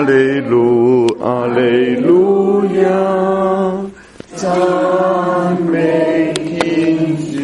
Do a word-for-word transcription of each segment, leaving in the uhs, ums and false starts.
利路阿利路亞，讚美天主。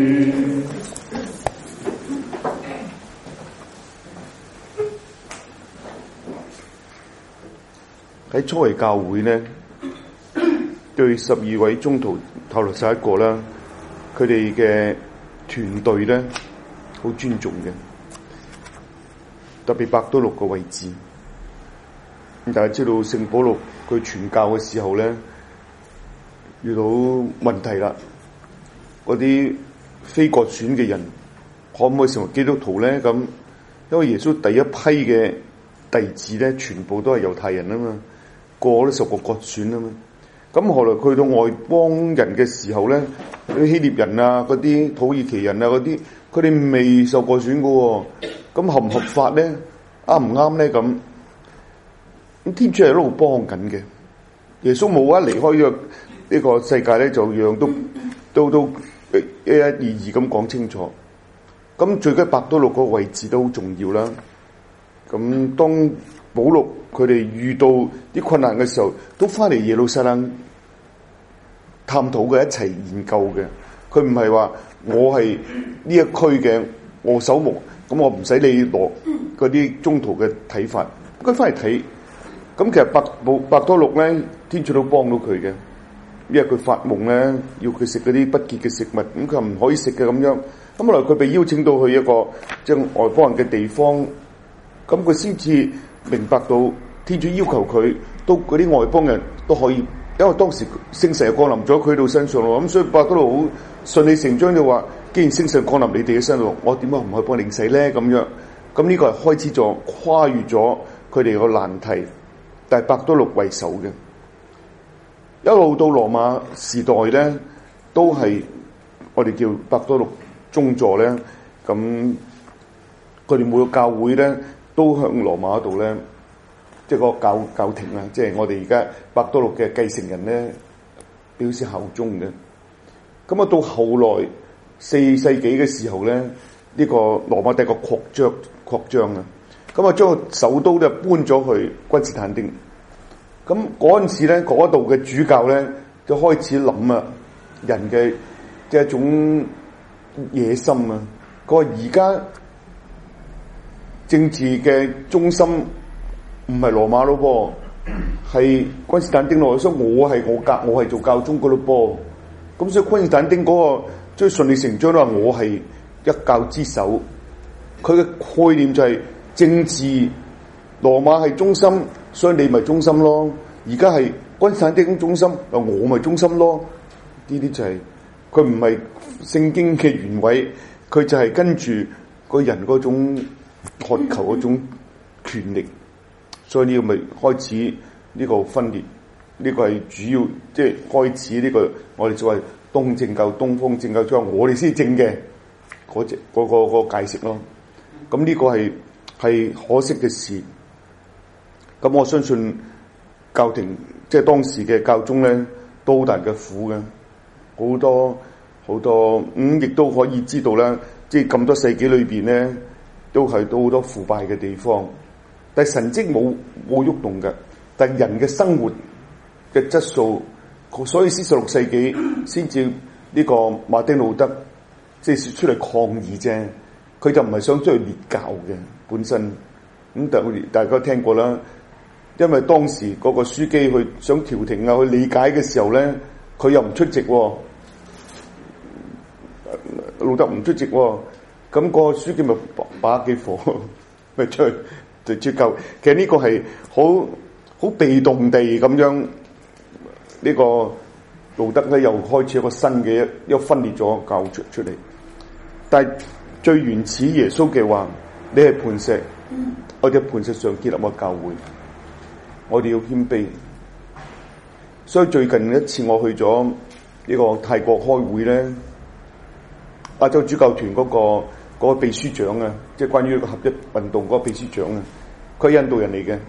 喺初期教會呢，對十二位宗徒透露晒一個啦，佢哋嘅團隊咧好尊重嘅，特別伯多祿個位置。咁大家知道聖保祿佢傳教嘅時候咧，遇到問題啦，嗰啲非割選嘅人可唔可以成為基督徒咧？咁因為耶穌第一批嘅弟子咧，全部都係猶太人啊嘛，個個都受過割選啊嘛。咁後來去到外邦人嘅時候咧，啲希臘人啊、嗰啲土耳其人啊嗰啲，佢哋未受過選嘅喎，咁合唔合法咧？啱唔啱咧？咁咁天主係一路幫緊嘅，耶穌冇一離開咗呢個世界咧，就樣都都都一一二二咁講清楚。咁最緊伯多祿個位置都好重要啦。咁當保祿佢哋遇到啲困難嘅時候，都翻嚟耶路撒冷探討嘅，一齊研究嘅。佢唔係話我係呢一區嘅我手目，咁我唔使你攞嗰啲中途嘅睇法。佢翻嚟睇，咁其實伯保伯多祿咧，天主都幫到佢嘅，因為佢發夢咧，要佢食嗰啲不潔嘅食物，咁佢唔可以食嘅咁樣。咁後來佢被邀請到去一個即係外邦人嘅地方，咁佢先至明白到天主要求佢，都嗰啲外邦人都可以，因為當時聖神降臨咗佢度身上咯，咁所以伯多祿好順理成章就話，既然聖神降臨你哋嘅身上，我點解唔可以幫領洗咧？咁樣，咁呢個係開始咗跨越咗佢哋個難題，但係伯多祿為首嘅，一路到羅馬時代咧，都係我哋叫伯多祿宗座咧，咁佢哋每個教會咧，都向羅馬度咧，即係個教教廷啊，即係我哋而家伯多祿嘅繼承人咧，表示效忠嘅。咁啊，到後來四世紀嘅時候咧，呢、這個羅馬帝國擴張擴張啊，咁啊將個首都咧搬咗去君士坦丁。咁嗰陣時咧，嗰度嘅主教咧就開始諗啊，人嘅即係一種野心啊。佢話而家政治嘅中心唔係羅馬咯噃，係君士坦丁咯，所以我係我教，我係做教宗嗰咯噃。咁所以君士坦丁嗰、那個即係順理成章都話我係一教之首。佢嘅概念就係政治，羅馬係中心，所以你咪中心咯。而家係君士坦丁中心，我咪中心咯。呢啲就係佢唔係聖經嘅原委，佢就係跟住個人嗰種渴求嗰種權力，所以呢個咪開始呢個分裂。呢個係主要即係開始呢個我哋所謂東正教、東方正教，即係我哋先正嘅嗰隻嗰個嗰個解釋咯。咁呢個係係可惜嘅事。咁我相信教廷即係當時嘅教宗咧，都好大嘅苦嘅，好多好多咁，亦都可以知道啦。即係咁多世紀裏邊咧，都係到好多腐敗嘅地方。但係神蹟冇冇喐動嘅，但係人嘅生活嘅質素，所以先十六世紀先至呢個馬丁路德即係出嚟抗議啫。佢就唔係想出去列教嘅本身。咁但係大家聽過啦，因為當時嗰個樞機去想調停啊，去理解嘅時候咧，佢又唔出席喎，路德唔出席喎，咁個樞機咪把幾火咪出去就接救。其實呢個係好好被動地咁樣。呢個路德咧又開始一個新嘅一一分裂咗教出出嚟，但係最原始耶穌嘅話，你係磐石，我哋喺磐石上建立個教會，我哋要謙卑。所以最近一次我去咗呢個泰國開會咧，亞洲主教團嗰個嗰個秘書長啊，即係關於一個合一運動嗰個秘書長啊，佢係印度人嚟嘅。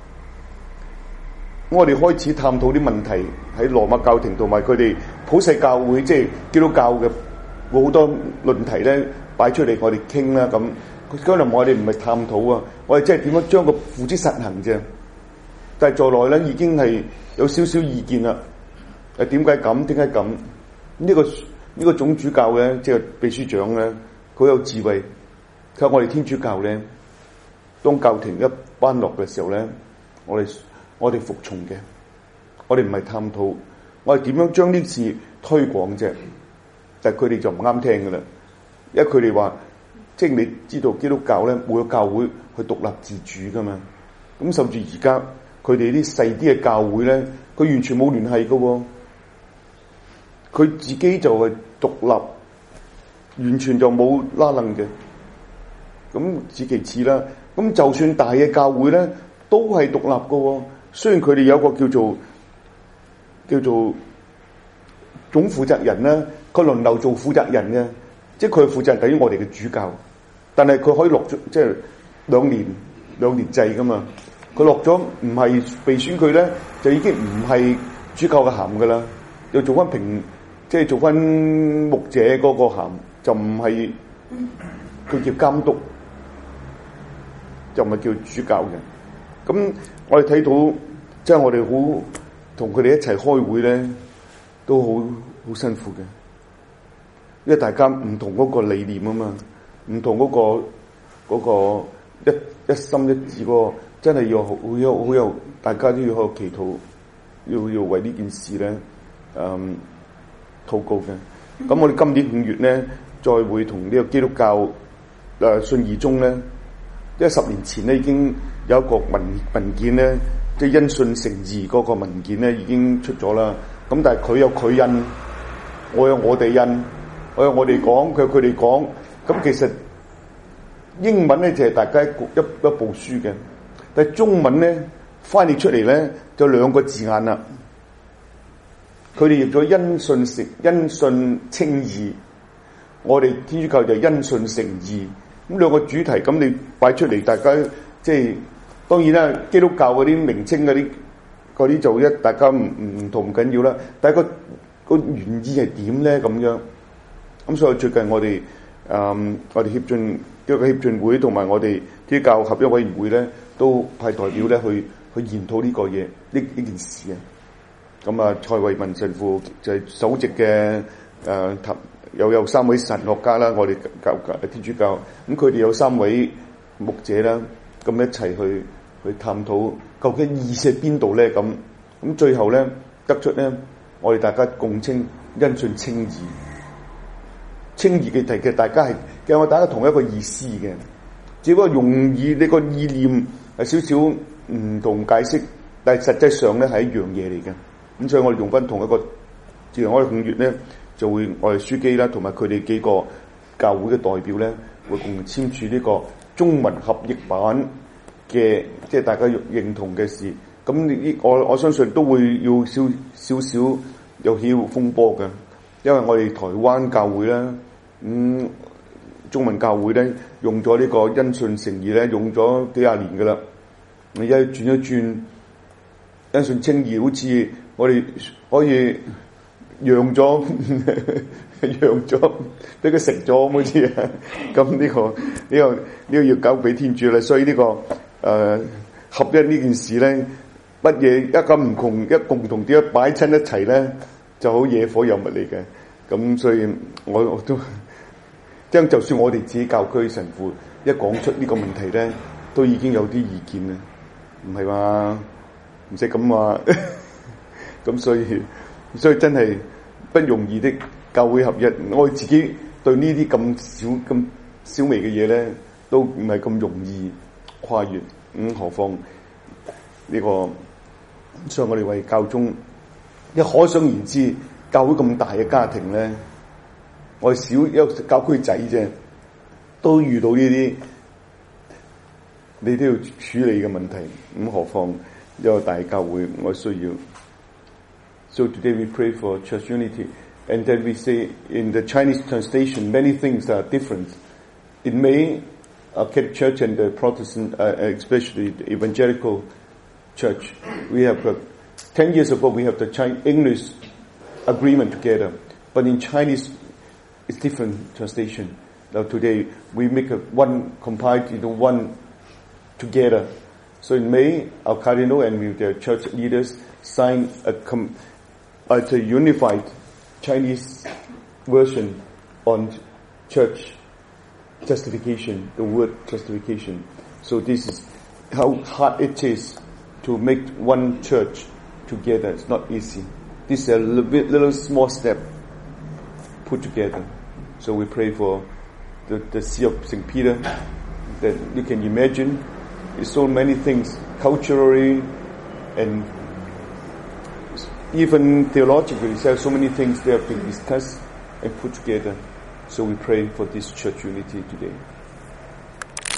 我哋開始探討啲問題喺羅馬教廷同埋佢哋普世教會，即係基督教嘅好多論題咧擺出嚟，我哋傾啦咁。嗰陣我哋唔係探討啊，我哋即係點樣將個付諸實行啫。 但係在內咧已經係有少少意見啦。誒點解咁？點解咁？呢、這個呢、這個總主教咧，即係秘書長咧，佢有智慧。佢話我哋天主教咧，當教廷一班落嘅時候咧，我哋我哋服從嘅，我哋唔係探討，我哋點樣將呢次推廣啫？但係佢哋就唔啱聽噶啦，因為佢哋話，即係你知道基督教咧，每個教會去獨立自主噶嘛。咁甚至而家佢哋啲細啲嘅教會咧，佢完全冇聯繫噶喎。佢自己就係獨立，完全就冇拉楞嘅。咁此其次啦。咁就算大嘅教會咧，都係獨立嘅喎。雖然佢哋有個叫做叫做總負責人啦，佢輪流做負責人嘅，即係佢負責人等於我哋嘅主教。但係佢可以落咗，即係兩年兩年制噶嘛。佢落咗唔係被選佢咧，就已經唔係主教嘅銜噶啦，要做翻平。即係做翻牧者嗰個銜，就唔係佢叫監督，就唔係叫主教嘅。咁我哋睇到，即係我哋好同佢哋一齊開會咧，都好好辛苦嘅，因為大家唔同嗰個理念啊嘛，唔同嗰個嗰個一一心一致嗰個，真係要好有好有，大家都要去祈禱，要要為呢件事咧，嗯。禱告嘅，咁我哋今年五月咧，再會同呢個基督教誒、呃、信義宗咧，因為十年前咧已經有一個文文件咧，即係因信成義嗰個文件咧已經出咗啦。咁但係佢有佢印，我有我哋印，我有我哋講，佢有佢哋講。咁其實英文咧就係、是、大家一一一部書嘅，但係中文咧翻譯出嚟咧就兩個字眼啦。佢哋譯咗因信成因信稱義，我哋天主教就因信成義。咁兩個主題，咁你擺出嚟，大家即係當然啦。基督教嗰啲名稱嗰啲嗰啲就一大家唔唔同唔緊要啦。但係個個原意係點咧？咁樣咁所以最近我哋誒、嗯、我哋協進一個協進會同埋我哋基督教合一委員會咧，都派代表咧去去研討呢個嘢呢呢件事啊。咁啊，蔡慧文神父就係首席嘅誒，又有三位神學家啦，我哋教教天主教，咁佢哋有三位牧者啦，咁一齊去去探討究竟意思喺邊度咧？咁咁最後咧得出咧，我哋大家共稱因信稱義，稱義嘅題嘅大家係其實我大家同一個意思嘅，只不過容易呢個意念係少少唔同解釋，但係實際上咧係一樣嘢嚟嘅。咁所以我哋用翻同一個，自然我哋五月咧就會我哋書記啦，同埋佢哋幾個教會嘅代表咧，會共簽署呢個中文合譯版嘅，即係大家認同嘅事。咁呢，我我相信都會要少少少有起風波嘅，因為我哋台灣教會咧，咁、嗯、中文教會咧用咗呢個因信成義咧，用咗幾廿年噶啦，而家轉一轉因信稱義，好似我哋可以讓咗讓咗俾佢食咗好似啊！咁呢、這個呢、這個呢、這個要交俾天主啦。所以呢、這個誒、呃、合一呢件事咧，乜嘢一咁唔同一共同點樣擺親一齊咧，就好野火有物嚟嘅。咁所以我我都即係就算我哋自己教區神父一講出呢個問題咧，都已經有啲意見啦，唔係話唔使咁話。咁所以，所以真係不容易的教會合一。我自己對呢啲咁小咁小微嘅嘢咧，都唔係咁容易跨越。咁、嗯、何況呢、這個，所以我哋為教宗，一可想而知，教會咁大嘅家庭咧，我哋小一個教區仔啫，都遇到呢啲，你都要處理嘅問題。咁、嗯、何況一個大教會，我需要。So today we pray for church unity, and then we say in the Chinese translation many things are different. In May, our Catholic Church and the Protestant, uh, especially the Evangelical Church, we have uh, ten years ago we have the Chinese English agreement together, but in Chinese it's different translation. Now today we make a one compiled into one together. So in May, our cardinal and with their church leaders signed a, com- a unified Chinese version on church justification, the word justification. So this is how hard it is to make one church together. It's not easy. This is a little, bit, little small step put together. So we pray for the, the See of Saint Peter, that you can imagine there's so many things culturally and even theologically. There are so many things that have been discussed and put together. So we pray for this church unity today.